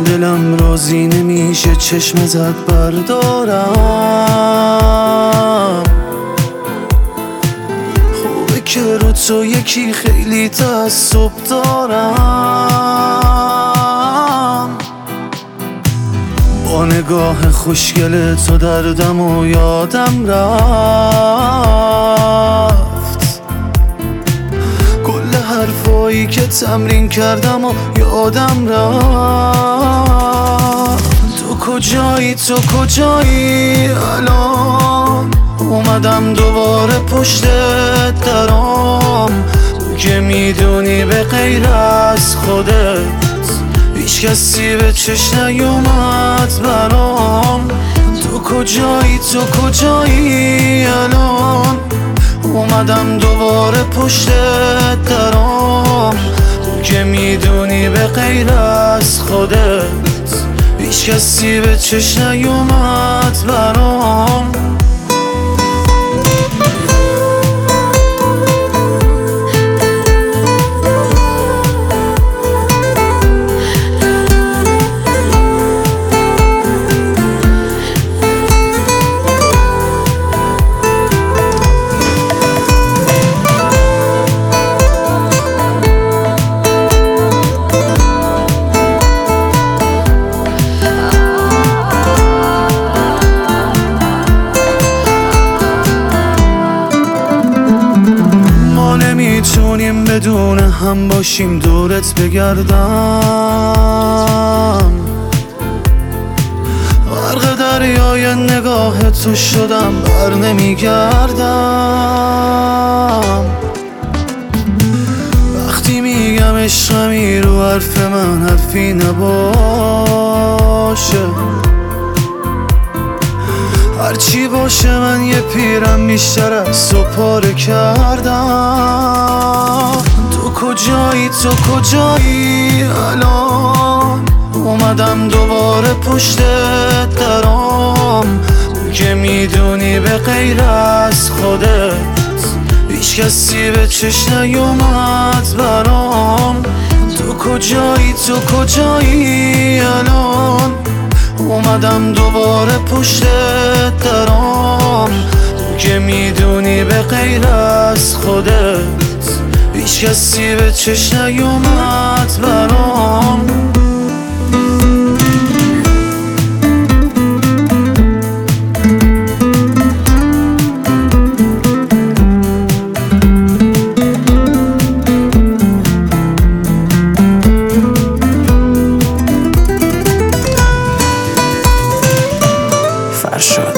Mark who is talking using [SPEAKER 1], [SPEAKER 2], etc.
[SPEAKER 1] دلم راضی نمیشه چشم زد بردارم. خوبه که رو تو یکی خیلی تعصب دارم. با نگاه خوشگل تو دردم و یادم رفت. کل حرفایی که تمرین کردم و یادم رفت. تو کجایی الان؟ اومدم دوباره پشت درام. تو که میدونی به غیر از خودت هیچ کسی به چشم نیومد برام. تو کجایی الان؟ اومدم دوباره پشت درام. تو که میدونی به غیر از خودت هیچ کسی به چشم نیومد برام. نمیتونیم بدون هم باشیم دورت بگردم. غرق دریای نگاه تو شدم بر نمیگردم. وقتی میگم عشقمی رو حرف من حرفی نباشه. هرچی باشه من یه پیرم بیشتر از تو پاره کردم. تو کجایی الان؟ اومدم دوباره پشت درام. تو که میدونی به غیر از خودت هیچ کسی به چشم نیومد برام. تو کجایی الان؟ اومدم دوباره پشت درام. تو که میدونی به غیر از خودت هیچ کسی به چشم نیومد برام.
[SPEAKER 2] فرشاد